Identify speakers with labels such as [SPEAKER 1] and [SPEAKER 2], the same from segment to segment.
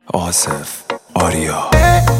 [SPEAKER 1] آصف آریا.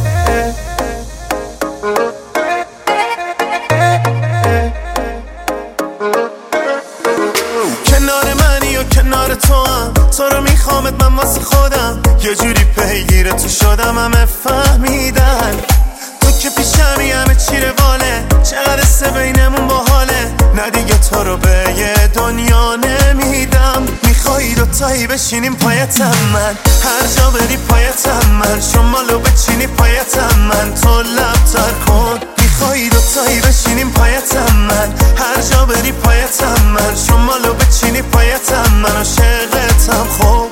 [SPEAKER 2] کنار منی و کنار تو هم، تو رو میخوامت من واسه خودم، یه جوری پیگیر تو شدم همه فهمیدن تو که پیشمی همه چی رواله، چقدر سه بینمون باحاله، نه دیگه تو رو به یه دنیا نمیدم. میخوایی دوتایی بشینیم پایتم من، هر جا بری پایتم من، شمالو بچینی پایتم من، تو لب تر کن. میخوایی دوتایی بشینیم پایتم من، هر جا بری پایتم من، شمالو بچینی پایتم من، عاشقتم خوب.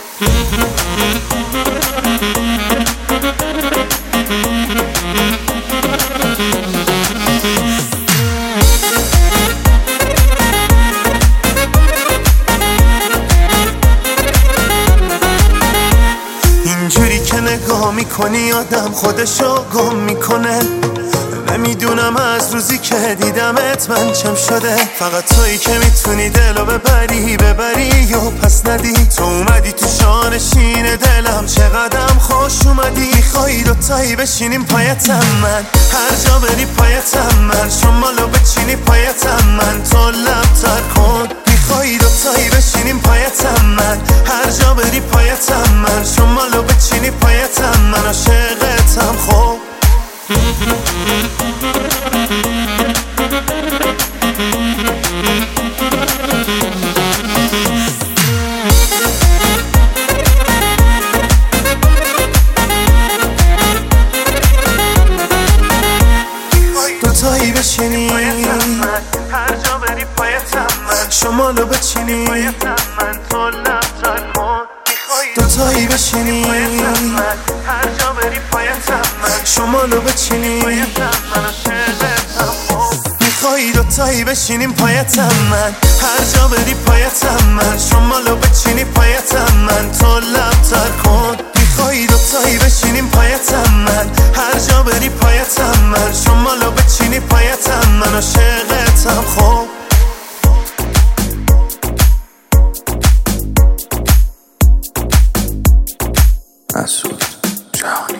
[SPEAKER 2] اینجوری که نگاه میکنی آدم خودشو گم میکنه، نمیدونم از روزی که دیدمت من چم شده، فقط تویی که میتونی دلو ببری و پس ندی. تو اومدی تو شانشین دلم، چقدرم خوش اومدی. میخوایی دوتایی بشینیم پایتم من، هر جا بری پایتم من، شمالو بچینی پایتم من، تو لب تر کن. میخوایی دوتایی بشینیم پایتم من، هر جا بری پایتم من، شمالو بچینی پایتم من، عاشقتم خوب. دوتایی بشینی هر جا بری پایتم من، شمالو بچینی پایتم من، تو لب تر کن. دوتایی بشینی هر جا بری پایتم من، شمالو بچینی پایتم من، عاشقتم خوب. میخوایی دوتایی بشینیم پایتم من، هر جا بری پایتم من، شمالو بچینی پایتم من، تو لب تر کن. میخوایی دوتایی بشینیم پایتم من، هر جا بری پایتم من، شمالو بچینی پایتم من، عاشقتم خوب.
[SPEAKER 1] مسعود جهانی.